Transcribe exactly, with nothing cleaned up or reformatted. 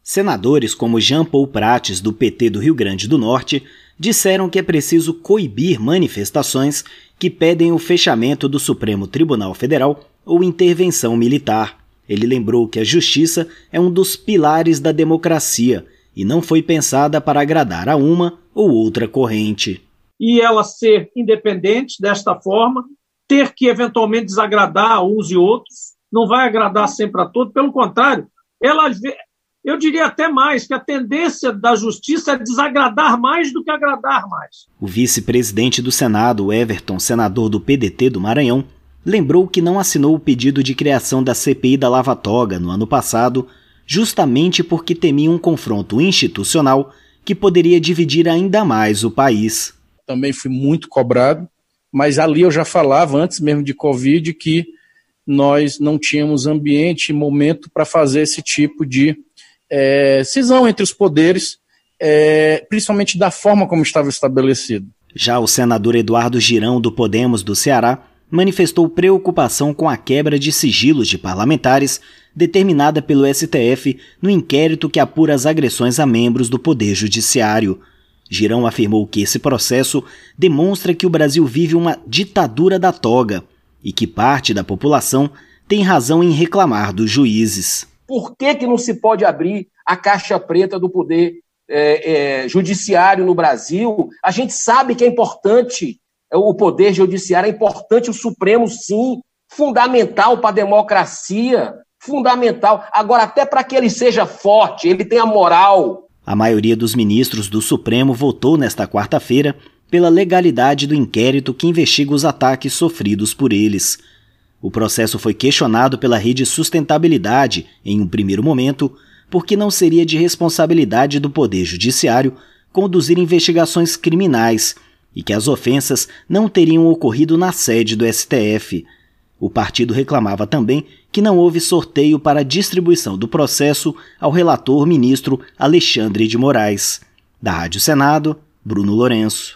Senadores como Jean Paul Prates, do P T do Rio Grande do Norte, disseram que é preciso coibir manifestações que pedem o fechamento do Supremo Tribunal Federal ou intervenção militar. Ele lembrou que a justiça é um dos pilares da democracia e não foi pensada para agradar a uma ou outra corrente. E ela ser independente desta forma, ter que eventualmente desagradar a uns e outros, não vai agradar sempre a todos, pelo contrário, ela, eu diria até mais, que a tendência da justiça é desagradar mais do que agradar mais. O vice-presidente do Senado, Everton, senador do P D T do Maranhão, lembrou que não assinou o pedido de criação da C P I da Lava Toga no ano passado, justamente porque temia um confronto institucional que poderia dividir ainda mais o país. Também fui muito cobrado, mas ali eu já falava, antes mesmo de Covid, que nós não tínhamos ambiente e momento para fazer esse tipo de é, cisão entre os poderes, é, principalmente da forma como estava estabelecido. Já o senador Eduardo Girão, do Podemos do Ceará, manifestou preocupação com a quebra de sigilos de parlamentares determinada pelo S T F no inquérito que apura as agressões a membros do Poder Judiciário. Girão afirmou que esse processo demonstra que o Brasil vive uma ditadura da toga e que parte da população tem razão em reclamar dos juízes. Por que que não se pode abrir a caixa preta do Poder é, é, Judiciário no Brasil? A gente sabe que é importante o Poder Judiciário, é importante o Supremo, sim, fundamental para a democracia, fundamental. Agora, até para que ele seja forte, ele tenha moral. A maioria dos ministros do Supremo votou nesta quarta-feira pela legalidade do inquérito que investiga os ataques sofridos por eles. O processo foi questionado pela Rede Sustentabilidade, em um primeiro momento, porque não seria de responsabilidade do Poder Judiciário conduzir investigações criminais e que as ofensas não teriam ocorrido na sede do S T F. O partido reclamava também que não houve sorteio para a distribuição do processo ao relator ministro Alexandre de Moraes. Da Rádio Senado, Bruno Lourenço.